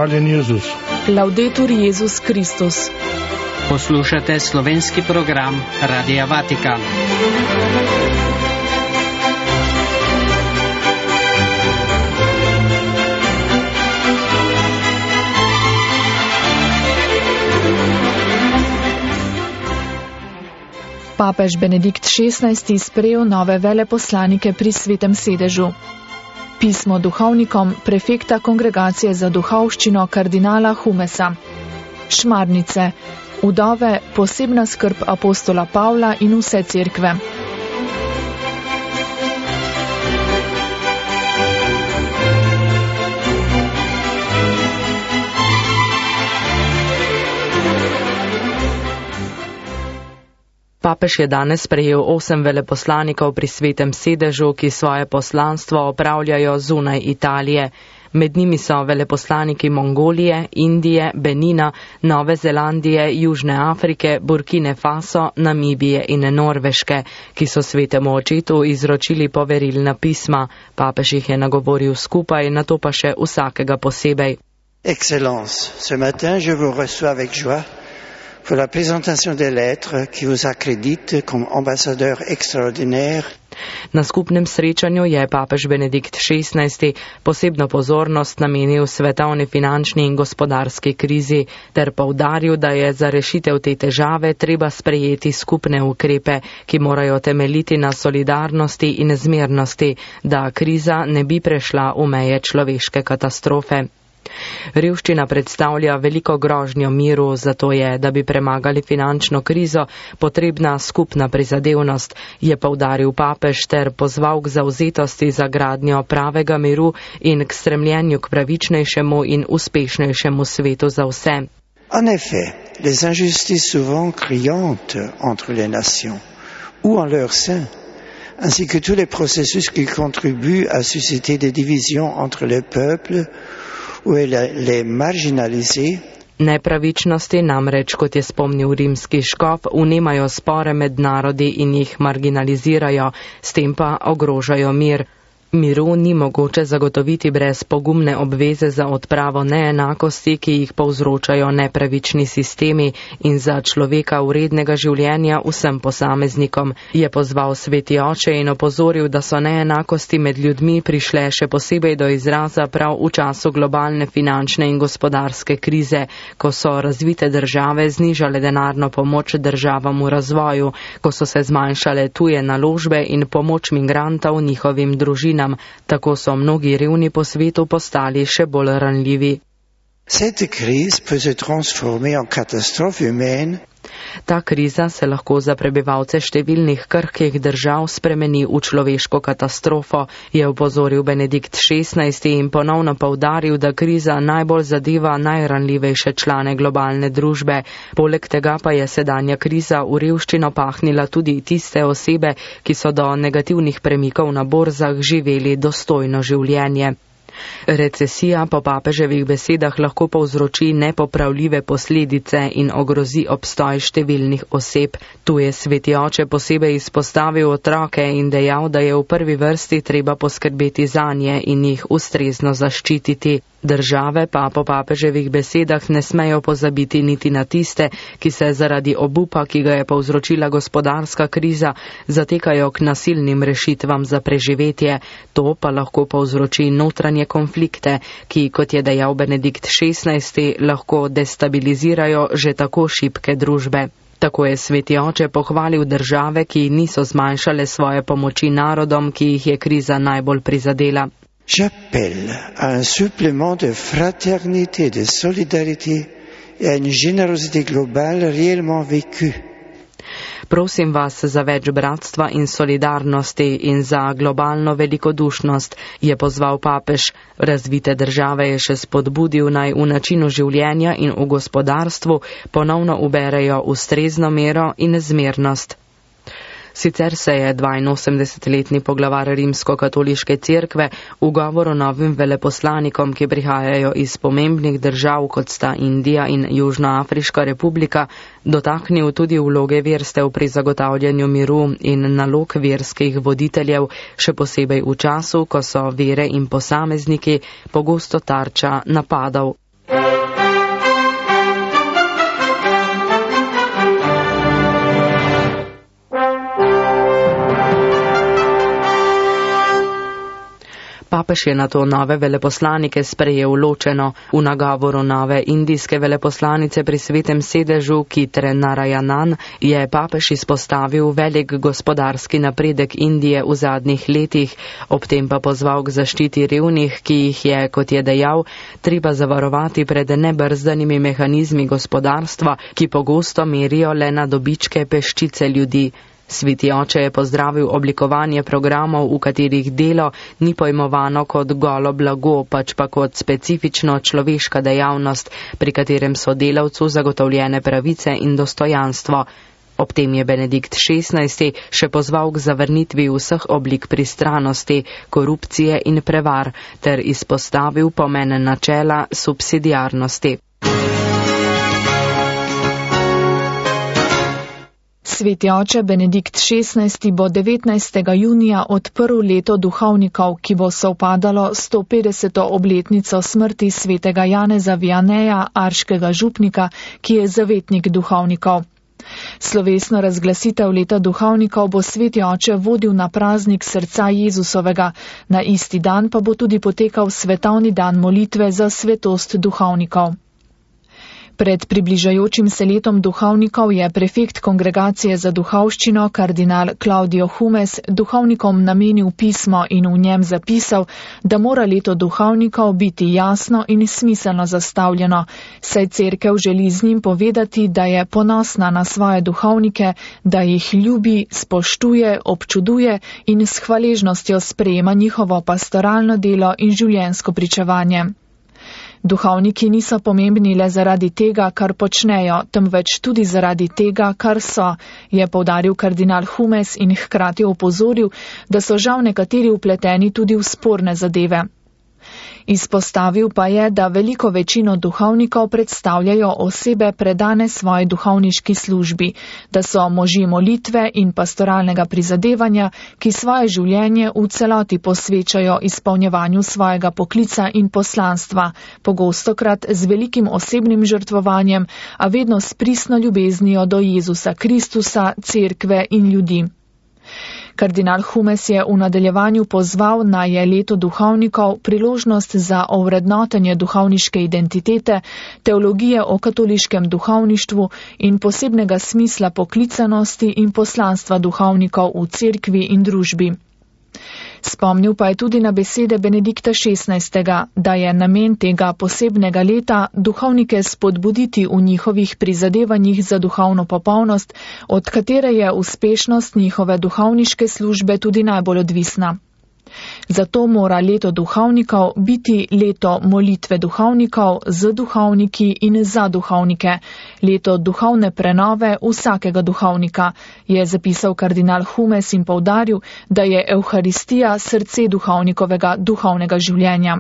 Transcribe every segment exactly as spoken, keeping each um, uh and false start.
Hvaljen Jezus. Laudetur Jezus Kristus. Poslušate slovenski program Radia Vatikan. Papež Benedikt šestnajsti sprejel nove veleposlanike pri Svetem sedežu. Pismo duhovnikom prefekta Kongregacije za duhovščino kardinala Humesa. Šmarnice, vdove, posebna skrb apostola Pavla in vse cerkve. Papež je danes prejel osem veleposlanikov pri Svetem sedežu, ki svoje poslanstvo opravljajo zunaj Italije. Med njimi so veleposlaniki Mongolije, Indije, Benina, Nove Zelandije, Južne Afrike, Burkine Faso, Namibije in Norveške, ki so Svetemu očetu izročili poverilna pisma. Papež jih je nagovoril skupaj, nato pa še vsakega posebej. Excellence, ce matin je vous reçois avec joie pour la présentation des lettres qui vous accréditent comme ambassadeur extraordinaire. Na skupnem srečanju je papež Benedikt šestnajsti posebno pozornost namenil svetovni finančni in gospodarski krizi ter poudaril, da je za rešitev te težave treba sprejeti skupne ukrepe, ki morajo temeljiti na solidarnosti in zmernosti, da kriza ne bi prešla v meje človeške katastrofe. Revščina predstavlja veliko grožnjo miru, zato je, da bi premagali finančno krizo, potrebna skupna prizadevnost, je poudaril papež ter pozval k zavzetosti za gradnjo pravega miru in k stremljenju k pravičnejšemu in uspešnejšemu svetu za vse. En effet, les injustices souvent criantes entre les nations ou en leur sein, ainsi que tous les processus qui contribuent à susciter des divisions entre les peuples, Nepravičnosti namreč, kot je spomnil rimski škof, vnemajo spore med narodi in jih marginalizirajo, s tem pa ogrožajo mir. Miru ni mogoče zagotoviti brez pogumne obveze za odpravo neenakosti, ki jih povzročajo nepravični sistemi in za človeka vrednega življenja vsem posameznikom, je pozval sveti oče in opozoril, da so neenakosti med ljudmi prišle še posebej do izraza prav v času globalne finančne in gospodarske krize, ko so razvite države znižale denarno pomoč državam v razvoju, ko so se zmanjšale tuje naložbe in pomoč migrantov njihovim družinam. Tako so mnogi revni po svetu postali še bolj ranljivi. Ta kriza se lahko za prebivalce številnih krhkih držav spremeni v človeško katastrofo, je opozoril Benedikt šestnajsti in ponovno poudaril, da kriza najbolj zadeva najranljivejše člane globalne družbe. Poleg tega pa je sedanja kriza v revščino pahnila tudi tiste osebe, ki so do negativnih premikov na borzah živeli dostojno življenje. Recesija po papeževih besedah lahko povzroči nepopravljive posledice in ogrozi obstoj številnih oseb. Tu je sveti oče posebej izpostavil otroke in dejal, da je v prvi vrsti treba poskrbeti zanje in jih ustrezno zaščititi. Države pa po papeževih besedah ne smejo pozabiti niti na tiste, ki se zaradi obupa, ki ga je povzročila gospodarska kriza, zatekajo k nasilnim rešitvam za preživetje. To pa lahko povzroči notranje konflikte, ki, kot je dejal Benedikt šestnajsti, lahko destabilizirajo že tako šibke družbe. Tako je sveti oče pohvalil države, ki niso zmanjšale svoje pomoči narodom, ki jih je kriza najbolj prizadela. J'appelle à un supplément de fraternité, de solidarité et à une générosité globale réellement vécue. Prosim vas za več bratstva in solidarnosti in za globalno velikodušnost, je pozval papež. Razvite države je še spodbudil, naj v načinu življenja in v gospodarstvu ponovno uberejo ustrezno mero in zmernost. Sicer se je dvainosemdesetletni poglavar rimsko-katoliške cerkve v govoru novim veleposlanikom, ki prihajajo iz pomembnih držav, kot sta Indija in Južnoafriška republika, dotaknil tudi vloge verstev pri zagotavljanju miru in nalog verskih voditeljev, še posebej v času, ko so vere in posamezniki pogosto tarča napadov. Papež je na to nove veleposlanike sprejel ločeno. V nagovoru nove indijske veleposlanice pri Svetem sedežu Kitre Narayanan je papež izpostavil velik gospodarski napredek Indije v zadnjih letih, ob tem pa pozval k zaščiti revnih, ki jih je, kot je dejal, treba zavarovati pred nebrzdanimi mehanizmi gospodarstva, ki pogosto merijo le na dobičke peščice ljudi. Sveti oče je pozdravil oblikovanje programov, v katerih delo ni pojmovano kot golo blago, pač pa kot specifično človeška dejavnost, pri katerem so delavcu zagotovljene pravice in dostojanstvo. Ob tem je Benedikt šestnajsti še pozval k zavrnitvi vseh oblik pristranosti, korupcije in prevar ter izpostavil pomen načela subsidiarnosti. Sveti oče Benedikt šestnajsti bo devetnajstega junija odprl leto duhovnikov, ki bo sovpadalo s sto petdeseto obletnico smrti svetega Janeza Vianeja, arškega župnika, ki je zavetnik duhovnikov. Slovesno razglasitev leta duhovnikov bo sveti oče vodil na praznik srca Jezusovega, na isti dan pa bo tudi potekal svetovni dan molitve za svetost duhovnikov. Pred približajočim se letom duhovnikov je prefekt Kongregacije za duhovščino kardinal Claudio Humes duhovnikom namenil pismo in v njem zapisal, da mora leto duhovnikov biti jasno in smiselno zastavljeno, saj cerkev želi z njim povedati, da je ponosna na svoje duhovnike, da jih ljubi, spoštuje, občuduje in s hvaležnostjo sprejema njihovo pastoralno delo in življenjsko pričevanje. Duhovniki niso pomembni le zaradi tega, kar počnejo, temveč tudi zaradi tega, kar so, je poudaril kardinal Humes in hkrati opozoril, da so žal nekateri vpleteni tudi v sporne zadeve. Izpostavil pa je, da veliko večino duhovnikov predstavljajo osebe predane svoji duhovniški službi, da so možje molitve in pastoralnega prizadevanja, ki svoje življenje v celoti posvečajo izpolnjevanju svojega poklica in poslanstva, pogostokrat z velikim osebnim žrtvovanjem, a vedno s pristno ljubeznijo do Jezusa Kristusa, cerkve in ljudi. Kardinal Humes je v nadaljevanju pozval, naj je leto duhovnikov priložnost za ovrednotenje duhovniške identitete, teologije o katoliškem duhovništvu in posebnega smisla poklicanosti in poslanstva duhovnikov v cerkvi in družbi. Spomnil pa je tudi na besede Benedikta šestnajstega, da je namen tega posebnega leta duhovnike spodbuditi v njihovih prizadevanjih za duhovno popolnost, od katere je uspešnost njihove duhovniške službe tudi najbolj odvisna. Zato mora leto duhovnikov biti leto molitve duhovnikov z duhovniki in za duhovnike, leto duhovne prenove vsakega duhovnika, je zapisal kardinal Humes in poudaril, da je Evharistija srce duhovnikovega duhovnega življenja.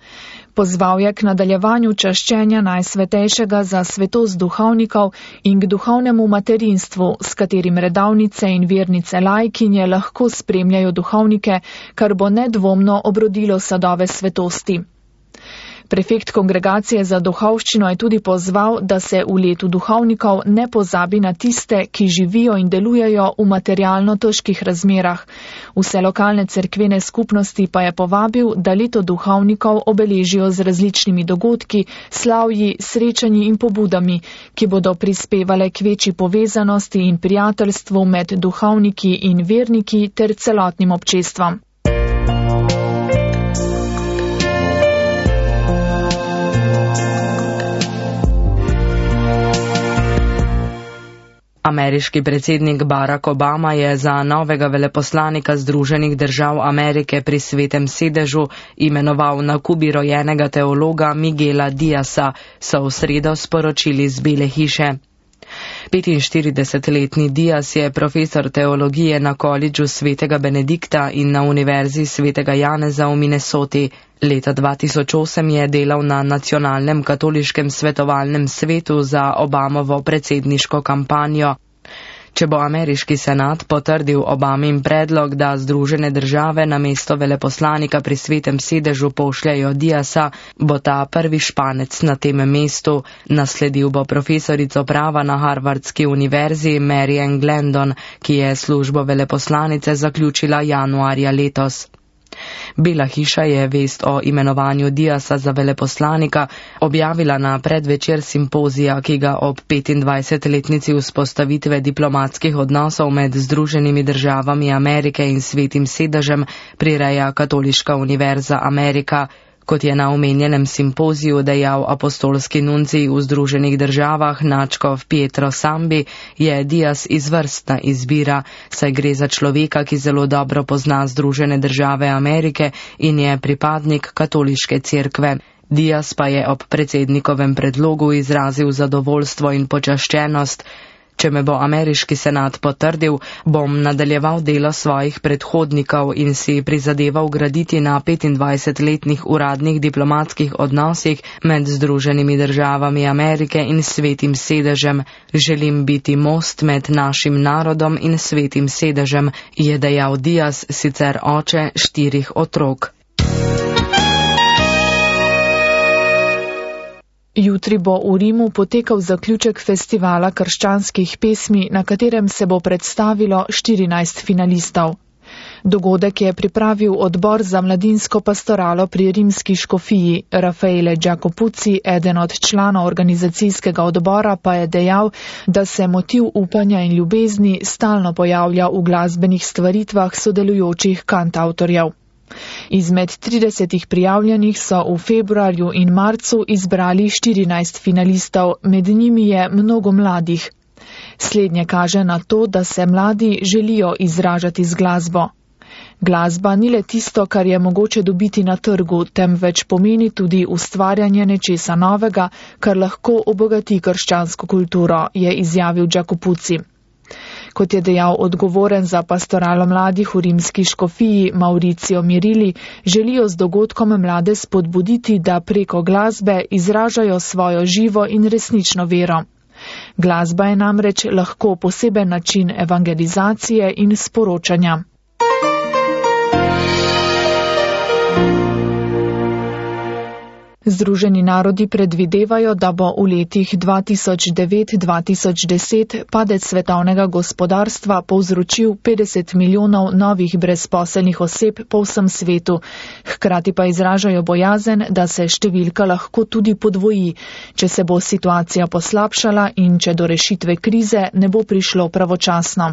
Pozval je k nadaljevanju čaščenja Najsvetejšega za svetost duhovnikov in k duhovnemu materinstvu, s katerim redavnice in vernice lajkinje lahko spremljajo duhovnike, kar bo nedvomno obrodilo sadove svetosti. Prefekt Kongregacije za duhovščino je tudi pozval, da se v letu duhovnikov ne pozabi na tiste, ki živijo in delujejo v materialno težkih razmerah. Vse lokalne cerkvene skupnosti pa je povabil, da leto duhovnikov obeležijo z različnimi dogodki, slavji, srečanji in pobudami, ki bodo prispevale k večji povezanosti in prijateljstvu med duhovniki in verniki ter celotnim občestvom. Ameriški predsednik Barack Obama je za novega veleposlanika Združenih držav Amerike pri Svetem sedežu imenoval na Kubi rojenega teologa Miguela Diasa, so v sredo sporočili z Bele hiše. petinštiridesetletni Dias je profesor teologije na kolidžu Svetega Benedikta in na univerzi Svetega Janeza v Minnesoti. Leta dva tisoč osem je delal na nacionalnem katoliškem svetovalnem svetu za Obamovo predsedniško kampanjo. Če bo ameriški senat potrdil Obamin predlog, da Združene države namesto veleposlanika pri Svetem sedežu pošljajo Diasa, bo ta prvi Španec na tem mestu. Nasledil bo profesorico prava na Harvardski univerzi Marian Glendon, ki je službo veleposlanice zaključila januarja letos. Bela hiša je vest o imenovanju Diasa za veleposlanika objavila na predvečer simpozija, ki ga ob petindvajsetletnici vzpostavitve diplomatskih odnosov med Združenimi državami Amerike in Svetim sedežem prireja Katoliška univerza Amerika. Kot je na omenjenem simpoziju dejal apostolski nuncij v Združenih državah nadškof Pietro Sambi, je Dias izvrstna izbira, saj gre za človeka, ki zelo dobro pozna Združene države Amerike in je pripadnik katoliške cerkve. Dias pa je ob predsednikovem predlogu izrazil zadovoljstvo in počaščenost. Če me bo ameriški senat potrdil, bom nadaljeval delo svojih predhodnikov in si prizadeval graditi na petindvajsetletnih uradnih diplomatskih odnosih med Združenimi državami Amerike in Svetim sedežem. Želim biti most med našim narodom in Svetim sedežem, je dejal Dias, sicer oče štirih otrok. Jutri bo v Rimu potekal zaključek festivala krščanskih pesmi, na katerem se bo predstavilo štirinajst finalistov. Dogodek je pripravil odbor za mladinsko pastoralo pri rimski škofiji. Raffaele Giacopuzzi, eden od članov organizacijskega odbora, pa je dejal, da se motiv upanja in ljubezni stalno pojavlja v glasbenih stvaritvah sodelujočih kantavtorjev. Izmed tridesetih prijavljenih so v februarju in marcu izbrali štirinajst finalistov, med njimi je mnogo mladih. Slednje kaže na to, da se mladi želijo izražati z glasbo. Glasba ni le tisto, kar je mogoče dobiti na trgu, temveč pomeni tudi ustvarjanje nečesa novega, kar lahko obogati krščansko kulturo, je izjavil Giacopuzzi. Kot je dejal odgovoren za pastoralo mladih v rimski škofiji Mauricio Mirili, želijo z dogodkom mlade spodbuditi, da preko glasbe izražajo svojo živo in resnično vero. Glasba je namreč lahko poseben način evangelizacije in sporočanja. Združeni narodi predvidevajo, da bo v letih dva tisoč devet do dva tisoč deset padec svetovnega gospodarstva povzročil petdeset milijonov novih brezposelnih oseb po vsem svetu. Hkrati pa izražajo bojazen, da se številka lahko tudi podvoji, če se bo situacija poslabšala in če do rešitve krize ne bo prišlo pravočasno.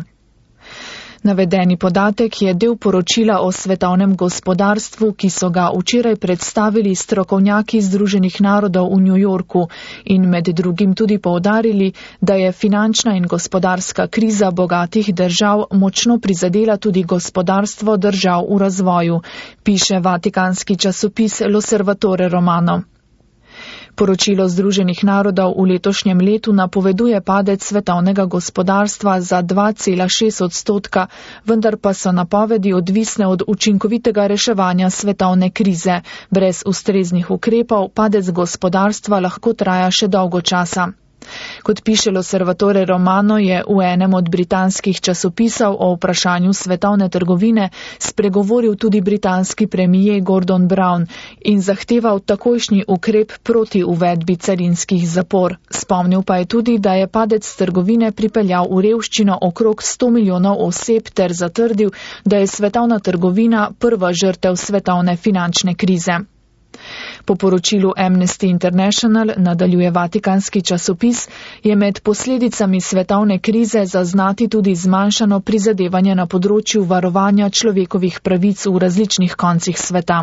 Navedeni podatek je del poročila o svetovnem gospodarstvu, ki so ga včeraj predstavili strokovnjaki Združenih narodov v New Yorku in med drugim tudi poudarili, da je finančna in gospodarska kriza bogatih držav močno prizadela tudi gospodarstvo držav v razvoju, piše vatikanski časopis L'Osservatore Romano. Poročilo Združenih narodov v letošnjem letu napoveduje padec svetovnega gospodarstva za dva cela šest odstotka, vendar pa so napovedi odvisne od učinkovitega reševanja svetovne krize. Brez ustreznih ukrepov padec gospodarstva lahko traja še dolgo časa. Kot piše L'Osservatore Romano, je v enem od britanskih časopisov o vprašanju svetovne trgovine spregovoril tudi britanski premijer Gordon Brown in zahteval takojšnji ukrep proti uvedbi carinskih zapor. Spomnil pa je tudi, da je padec trgovine pripeljal v revščino okrog sto milijonov oseb ter zatrdil, da je svetovna trgovina prva žrtev svetovne finančne krize. Po poročilu Amnesty International, nadaljuje vatikanski časopis, je med posledicami svetovne krize zaznati tudi zmanjšano prizadevanje na področju varovanja človekovih pravic v različnih koncih sveta.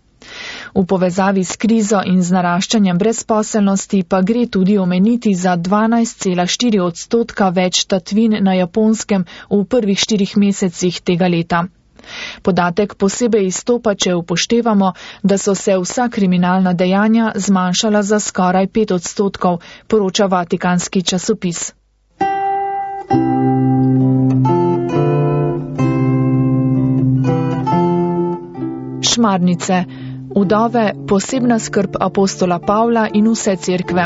V povezavi s krizo in z naraščanjem brezposelnosti pa gre tudi omeniti za dvanajst cela štiri odstotka več tatvin na Japonskem v prvih štirih mesecih tega leta. Podatek posebej izstopa, če upoštevamo, da so se vsa kriminalna dejanja zmanjšala za skoraj pet odstotkov, poroča vatikanski časopis. Šmarnice. Vdove, posebna skrb apostola Pavla in vse cerkve.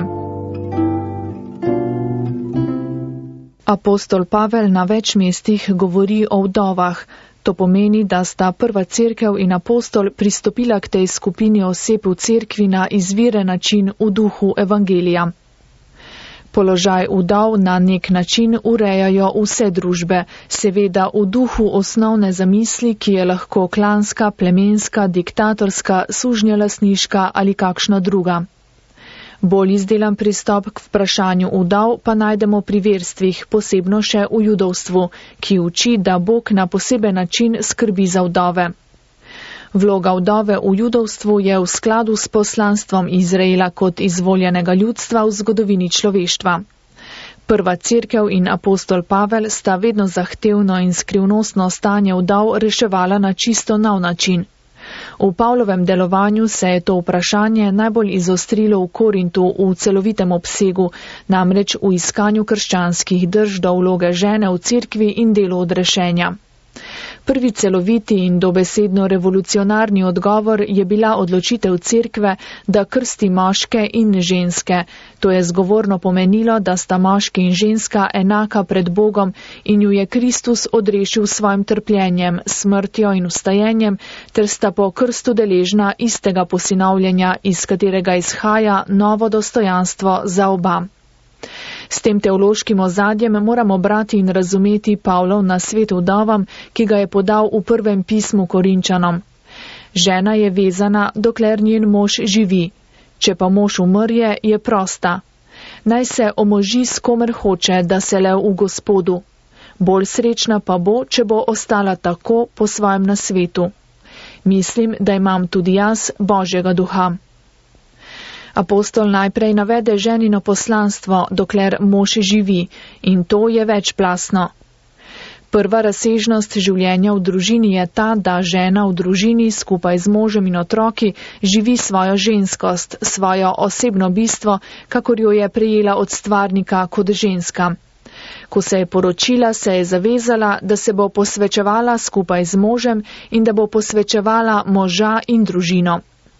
Apostol Pavel na več mestih govori o vdovah. To pomeni, da sta prva cerkev in apostol pristopila k tej skupini oseb v cerkvi na izviren način v duhu evangelija. Položaj vdov na nek način urejajo vse družbe, seveda v duhu osnovne zamisli, ki je lahko klanska, plemenska, diktatorska, sužnjelastniška ali kakšna druga. Bolj izdelan pristop k vprašanju vdov pa najdemo pri verstvih, posebno še v judovstvu, ki uči, da Bog na poseben način skrbi za vdove. Vloga vdove v judovstvu je v skladu s poslanstvom Izraela kot izvoljenega ljudstva v zgodovini človeštva. Prva cerkev in apostol Pavel sta vedno zahtevno in skrivnostno stanje vdov reševala na čisto nov način. V Pavlovem delovanju se je to vprašanje najbolj izostrilo v Korintu v celovitem obsegu, namreč v iskanju krščanskih drž do vloge žene v cerkvi in delu odrešenja. Prvi celoviti in dobesedno revolucionarni odgovor je bila odločitev cerkve, da krsti moške in ženske. To je zgovorno pomenilo, da sta moški in ženska enaka pred Bogom in ju je Kristus odrešil s svojim trpljenjem, smrtjo in vstajenjem, ter sta po krstu deležna istega posinovljenja, iz katerega izhaja novo dostojanstvo za oba. S tem teološkim ozadjem moramo brati in razumeti Pavlov nasvet vdovam, ki ga je podal v prvem pismu Korinčanom. Žena je vezana, dokler njen mož živi. Če pa mož umrje, je prosta. Naj se omoži s komer hoče, da se le v Gospodu. Bolj srečna pa bo, če bo ostala tako po svojem nasvetu. Mislim, da imam tudi jaz Božjega duha. Apostol najprej navede ženino poslanstvo, dokler mož živi, in to je večplastno. Prva razsežnost življenja v družini je ta, da žena v družini skupaj z možem in otroki živi svojo ženskost, svojo osebno bistvo, kakor jo je prejela od stvarnika kot ženska. Ko se je poročila, se je zavezala, da se bo posvečevala skupaj z možem in da bo posvečevala moža in družino.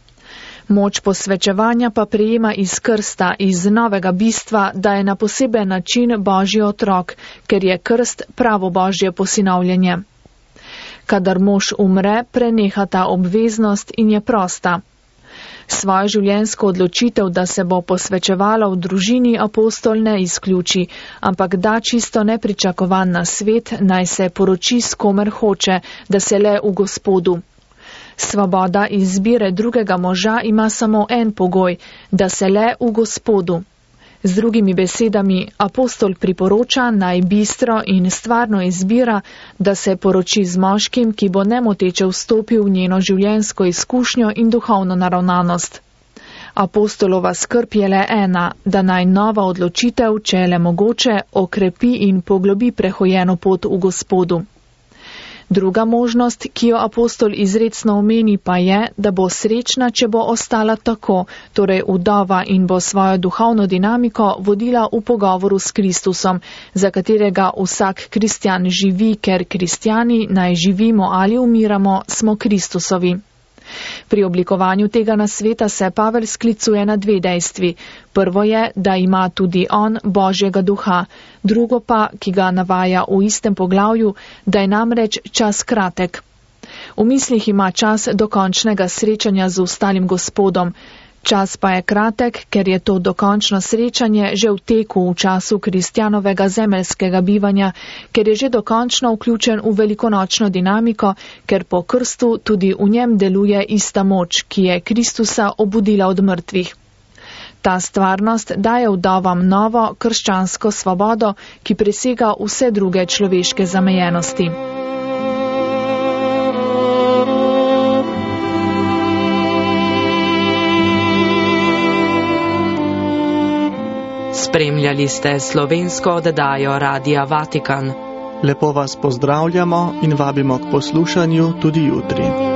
Moč posvečevanja pa prejema iz krsta, iz novega bistva, da je na poseben način Božji otrok, ker je krst pravo Božje posinovljenje. Kadar mož umre, preneha ta obveznost in je prosta. Svojo življenjsko odločitev, da se bo posvečevala v družini, apostol ne izključi, ampak da čisto nepričakovan na svet, naj se poroči s komer hoče, da se le v Gospodu. Svoboda izbire drugega moža ima samo en pogoj, da se le v Gospodu. Z drugimi besedami, apostol priporoča naj bistro in stvarno izbira, da se poroči z moškim, ki bo nemoteče vstopil v njeno življenjsko izkušnjo in duhovno naravnanost. Apostolova skrb je le ena, da naj nova odločitev, če je le mogoče, okrepi in poglobi prehojeno pot v Gospodu. Druga možnost, ki jo apostol izrecno omeni, pa je, da bo srečna, če bo ostala tako, torej vdova in bo svojo duhovno dinamiko vodila v pogovoru s Kristusom, za katerega vsak kristjan živi, ker kristjani, naj živimo ali umiramo, smo Kristusovi. Pri oblikovanju tega nasveta se Pavel sklicuje na dve dejstvi. Prvo je, da ima tudi on Božjega duha, drugo pa, ki ga navaja v istem poglavju, da je namreč čas kratek. V mislih ima čas dokončnega srečanja z ostalim Gospodom. Čas pa je kratek, ker je to dokončno srečanje že v teku v času kristjanovega zemeljskega bivanja, ker je že dokončno vključen v velikonočno dinamiko, ker po krstu tudi v njem deluje ista moč, ki je Kristusa obudila od mrtvih. Ta stvarnost daje vdovam novo krščansko svobodo, ki presega vse druge človeške zamejenosti. Spremljali ste slovensko oddajo Radia Vatikan. Lepo vas pozdravljamo in vabimo k poslušanju tudi jutri.